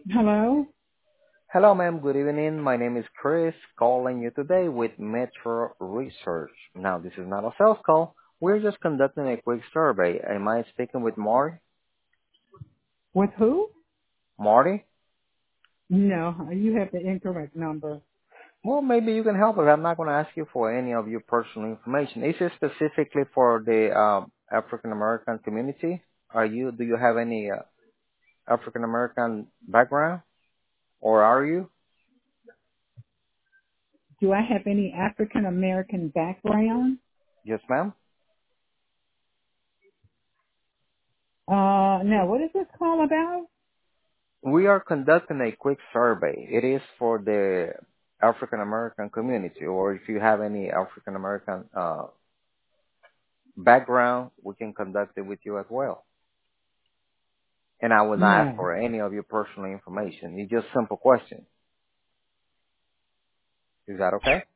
Hello? Hello, ma'am. Good evening. My name is Chris, calling you today with Metro Research. Now, this is not a sales call. We're just conducting a quick survey. Am I speaking with Marty? With who? Marty? No, you have the incorrect number. Well, maybe you can help us. I'm not going to ask you for any of your personal information. Is it specifically for the African American community? Do you have any African American background, or are you? Do I have any African American background? Yes, ma'am. No, what is this call about? We are conducting a quick survey. It is for the African American community, or if you have any African American background, we can conduct it with you as well. And I will not ask No. for any of your personal information. It's just simple questions. Is that okay?